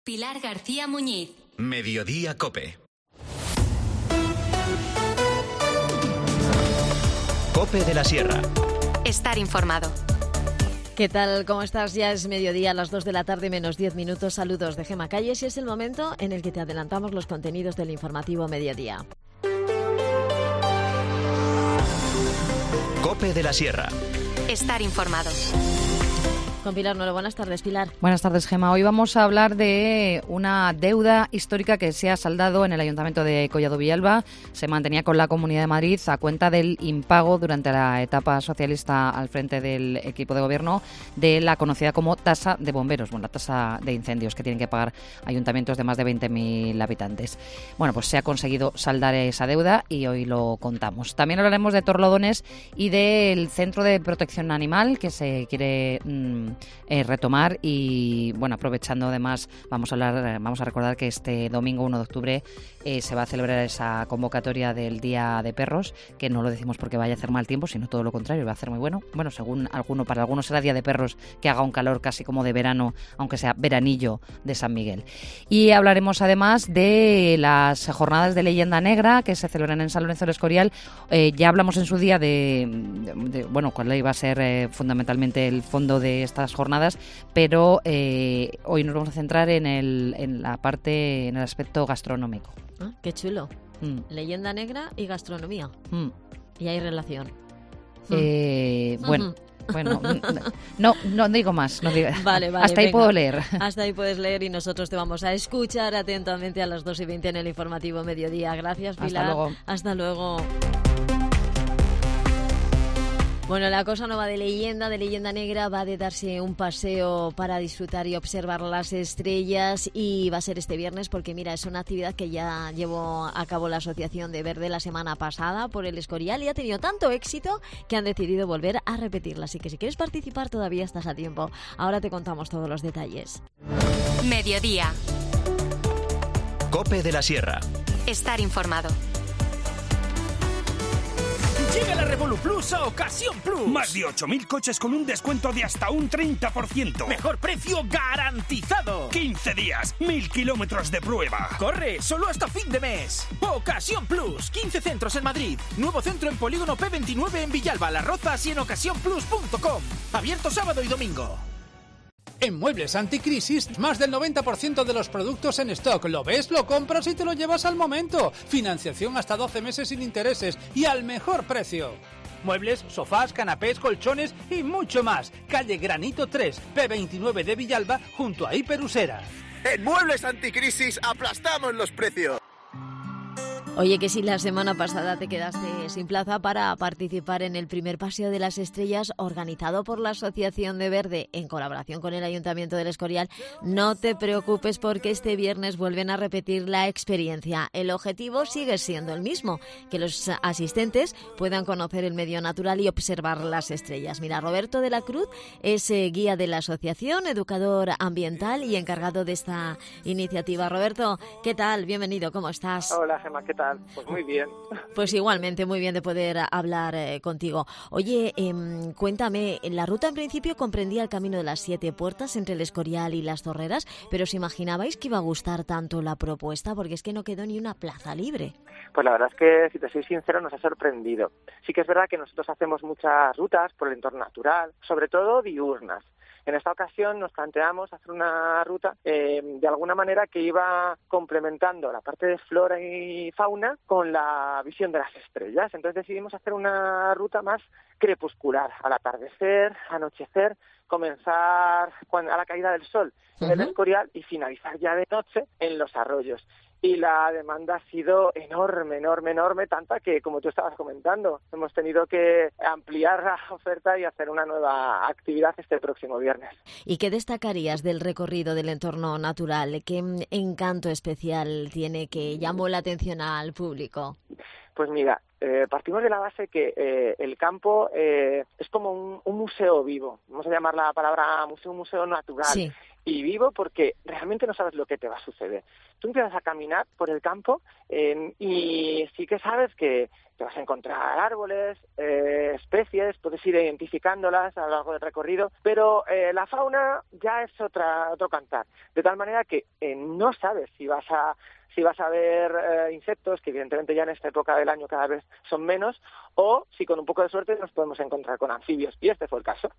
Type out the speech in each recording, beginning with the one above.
Pilar García Muñiz. Mediodía COPE. COPE de la Sierra. Estar informado. ¿Qué tal? ¿Cómo estás? Ya es mediodía, a las 2 de la tarde menos 10 minutos. Saludos de Gemma Calles y es el momento en el que te adelantamos los contenidos del informativo Mediodía. COPE de la Sierra. Estar informado. Con Pilar Noro. Buenas tardes, Pilar. Buenas tardes, Gemma. Hoy vamos a hablar de una deuda histórica que se ha saldado en el Ayuntamiento de Collado Villalba. Se mantenía con la Comunidad de Madrid a cuenta del impago durante la etapa socialista al frente del equipo de gobierno de la conocida como tasa de bomberos, bueno, la tasa de incendios que tienen que pagar ayuntamientos de más de 20.000 habitantes. Bueno, pues se ha conseguido saldar esa deuda y hoy lo contamos. También hablaremos de Torlodones y del Centro de Protección Animal que se quiere retomar y bueno, aprovechando además vamos a recordar que este domingo 1 de octubre se va a celebrar esa convocatoria del Día de Perros, que no lo decimos porque vaya a hacer mal tiempo, sino todo lo contrario, va a hacer muy bueno. Bueno, según para algunos será Día de Perros que haga un calor casi como de verano, aunque sea veranillo de San Miguel. Y hablaremos además de las jornadas de Leyenda Negra que se celebran en San Lorenzo del Escorial. Ya hablamos en su día de cuál iba a ser fundamentalmente el fondo de estas jornadas, pero hoy nos vamos a centrar en el aspecto gastronómico. Ah, qué chulo. Leyenda Negra y gastronomía. Y hay relación. Bueno, no digo más. No digo. Vale, hasta ahí venga. puedo leer. Hasta ahí puedes leer y nosotros te vamos a escuchar atentamente a las 2:20 en el informativo Mediodía. Gracias, Pilar. Hasta luego. Hasta luego. Bueno, la cosa no va de leyenda negra, va de darse un paseo para disfrutar y observar las estrellas y va a ser este viernes porque mira, es una actividad que ya llevó a cabo la Asociación de Verde la semana pasada por el Escorial y ha tenido tanto éxito que han decidido volver a repetirla. Así que si quieres participar todavía estás a tiempo. Ahora te contamos todos los detalles. Mediodía. COPE de la Sierra. Estar informado. Llega la Revolu Plus a Ocasión Plus. Más de 8.000 coches con un descuento de hasta un 30%. Mejor precio garantizado. 15 días, 1.000 kilómetros de prueba. Corre, solo hasta fin de mes. Ocasión Plus, 15 centros en Madrid. Nuevo centro en Polígono P29 en Villalba, Las Rozas y en ocasiónplus.com. Abierto sábado y domingo. En Muebles Anticrisis, más del 90% de los productos en stock. ¿Lo ves? Lo compras y te lo llevas al momento. Financiación hasta 12 meses sin intereses y al mejor precio. Muebles, sofás, canapés, colchones y mucho más. Calle Granito 3, P29 de Villalba, junto a Hiperusera. En Muebles Anticrisis aplastamos los precios. Oye, que si la semana pasada te quedaste sin plaza para participar en el primer Paseo de las Estrellas organizado por la Asociación de Verde en colaboración con el Ayuntamiento del Escorial, no te preocupes porque este viernes vuelven a repetir la experiencia. El objetivo sigue siendo el mismo, que los asistentes puedan conocer el medio natural y observar las estrellas. Mira, Roberto de la Cruz es guía de la asociación, educador ambiental y encargado de esta iniciativa. Roberto, ¿qué tal? Bienvenido, ¿cómo estás? Hola, Gemma, ¿qué tal? Pues muy bien. Pues igualmente, muy bien de poder hablar contigo. Oye, cuéntame, la ruta en principio comprendía el camino de las 7 puertas entre el Escorial y las Zorreras, pero ¿os imaginabais que iba a gustar tanto la propuesta? Porque es que no quedó ni una plaza libre. Pues la verdad es que, si te soy sincero, nos ha sorprendido. Sí que es verdad que nosotros hacemos muchas rutas por el entorno natural, sobre todo diurnas. En esta ocasión nos planteamos hacer una ruta de alguna manera que iba complementando la parte de flora y fauna con la visión de las estrellas. Entonces decidimos hacer una ruta más crepuscular, al atardecer, anochecer, comenzar a la caída del sol en el Escorial y finalizar ya de noche en los arroyos. Y la demanda ha sido enorme, tanta que, como tú estabas comentando, hemos tenido que ampliar la oferta y hacer una nueva actividad este próximo viernes. ¿Y qué destacarías del recorrido del entorno natural? ¿Qué encanto especial tiene que llamó la atención al público? Pues mira, partimos de la base que el campo es como un museo vivo. Vamos a llamar la palabra museo natural. Sí. y vivo porque realmente no sabes lo que te va a suceder. Tú empiezas a caminar por el campo y sí que sabes que te vas a encontrar árboles, especies, puedes ir identificándolas a lo largo del recorrido, pero la fauna ya es otro cantar, de tal manera que no sabes si vas a ver insectos, que evidentemente ya en esta época del año cada vez son menos, o si con un poco de suerte nos podemos encontrar con anfibios, y este fue el caso.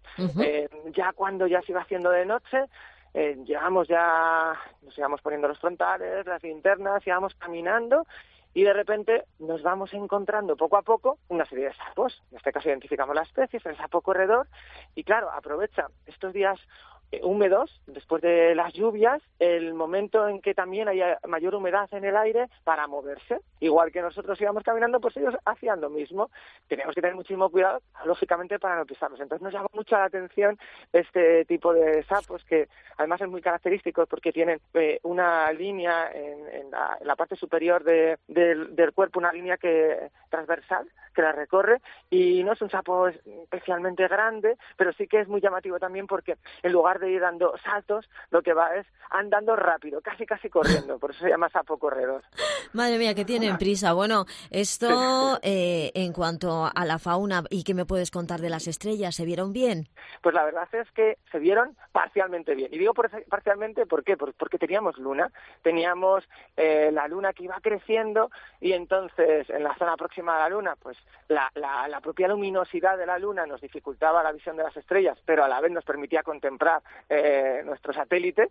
Ya cuando ya se iba haciendo de noche, nos íbamos poniendo los frontales, las linternas, íbamos caminando, y de repente nos vamos encontrando poco a poco una serie de sapos. En este caso identificamos las especies, el sapo corredor, y claro, aprovecha estos días húmedos, después de las lluvias, el momento en que también haya mayor humedad en el aire para moverse. Igual que nosotros íbamos caminando, pues ellos hacían lo mismo. Teníamos que tener muchísimo cuidado, lógicamente, para no pisarlos. Entonces nos llamó mucho la atención este tipo de sapos, que además es muy característico porque tienen una línea en la parte superior del cuerpo, una línea transversal que la recorre, y no es un sapo especialmente grande, pero sí que es muy llamativo también porque en lugar de ir dando saltos, lo que va es andando rápido, casi corriendo, por eso se llama sapo corredor. Madre mía, que tienen prisa. Bueno, esto en cuanto a la fauna, ¿y qué me puedes contar de las estrellas? ¿Se vieron bien? Pues la verdad es que se vieron parcialmente bien. Y digo parcialmente, ¿por qué? Porque teníamos luna, teníamos la luna que iba creciendo, y entonces en la zona próxima a la luna, pues la propia luminosidad de la luna nos dificultaba la visión de las estrellas, pero a la vez nos permitía contemplar nuestro satélite,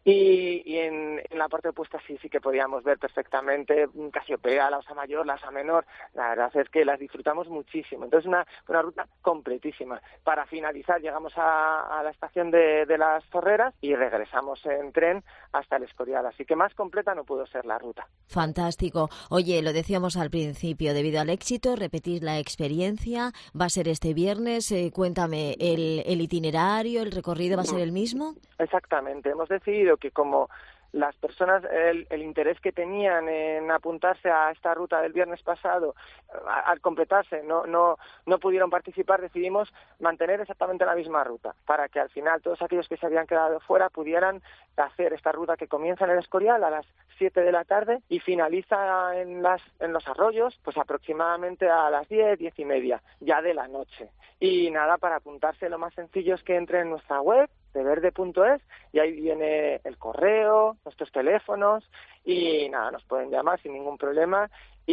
y en la parte opuesta sí que podíamos ver perfectamente Casiopea, la Osa Mayor, la Osa Menor. La verdad es que las disfrutamos muchísimo. Entonces una ruta completísima. Para finalizar llegamos a la estación de las Zorreras y regresamos en tren hasta el Escorial, así que más completa no pudo ser la ruta. Fantástico. Oye, lo decíamos al principio, debido al éxito, repetís la experiencia, va a ser este viernes, cuéntame, ¿el itinerario, el recorrido va a ser el mismo? Exactamente, hemos decidido que como las personas, el interés que tenían en apuntarse a esta ruta del viernes pasado, al completarse, no pudieron participar, decidimos mantener exactamente la misma ruta, para que al final todos aquellos que se habían quedado fuera pudieran hacer esta ruta que comienza en el Escorial a las 7 de la tarde y finaliza en los arroyos, pues aproximadamente a las 10:30 ya de la noche. Y nada, para apuntarse lo más sencillo es que entre en nuestra web, deverde.es, y ahí viene el correo, nuestros teléfonos, y nada, nos pueden llamar sin ningún problema,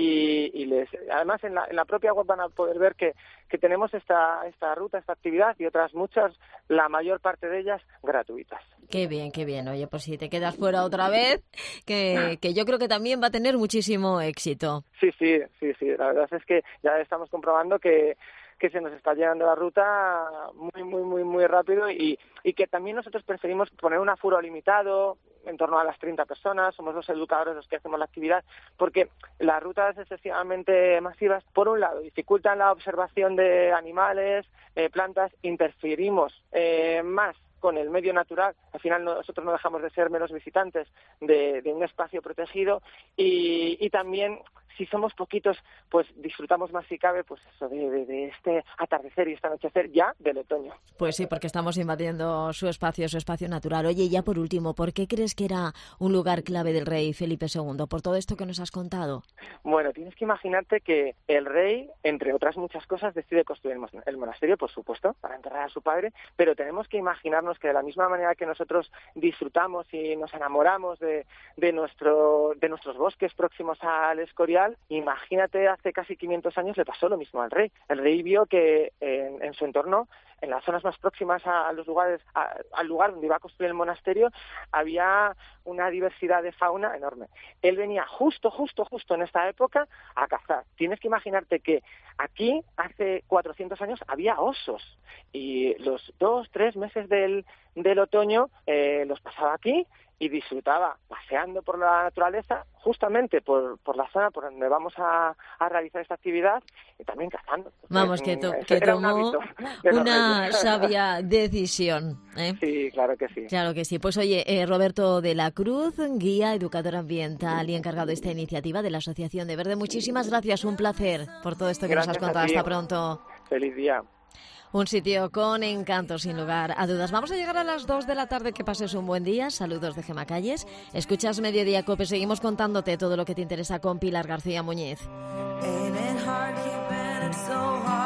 y además en la propia web van a poder ver que tenemos esta ruta, esta actividad y otras muchas, la mayor parte de ellas gratuitas. Qué bien. Oye, pues si te quedas fuera otra vez, que yo creo que también va a tener muchísimo éxito. Sí, la verdad es que ya estamos comprobando que se nos está llenando la ruta muy rápido, y que también nosotros preferimos poner un aforo limitado, en torno a las 30 personas, somos los educadores los que hacemos la actividad, porque las rutas excesivamente masivas, por un lado, dificultan la observación de animales, plantas, interferimos más con el medio natural. Al final nosotros no dejamos de ser meros visitantes de un espacio protegido, y también si somos poquitos, pues disfrutamos más si cabe, pues eso de este atardecer y este anochecer ya del otoño. Pues sí, porque estamos invadiendo su espacio natural. Oye, y ya por último, ¿por qué crees que era un lugar clave del rey Felipe II? ¿Por todo esto que nos has contado? Bueno, tienes que imaginarte que el rey, entre otras muchas cosas, decide construir el monasterio, por supuesto, para enterrar a su padre, pero tenemos que imaginarnos que de la misma manera que nosotros disfrutamos y nos enamoramos de nuestros bosques próximos al Escorial, imagínate, hace casi 500 años le pasó lo mismo al rey. El rey vio que en su entorno, en las zonas más próximas a los lugares, al lugar donde iba a construir el monasterio, había una diversidad de fauna enorme. Él venía justo en esta época a cazar. Tienes que imaginarte que aquí, hace 400 años, había osos, y los 2-3 meses del otoño los pasaba aquí y disfrutaba paseando por la naturaleza, justamente por la zona por donde vamos a realizar esta actividad, y también cazando. Vamos, que tomó una sabia decisión, ¿eh? Sí, claro que sí. Claro que sí. Pues oye, Roberto de la Cruz, guía, educador ambiental y encargado de esta iniciativa de la Asociación de Verde, muchísimas gracias, un placer por todo esto que nos has contado. Hasta pronto. Feliz día. Un sitio con encanto, sin lugar a dudas. Vamos a llegar a las 2 de la tarde. Que pases un buen día. Saludos de Gemma Calles. Escuchas Mediodía Cope. Seguimos contándote todo lo que te interesa con Pilar García Muñiz.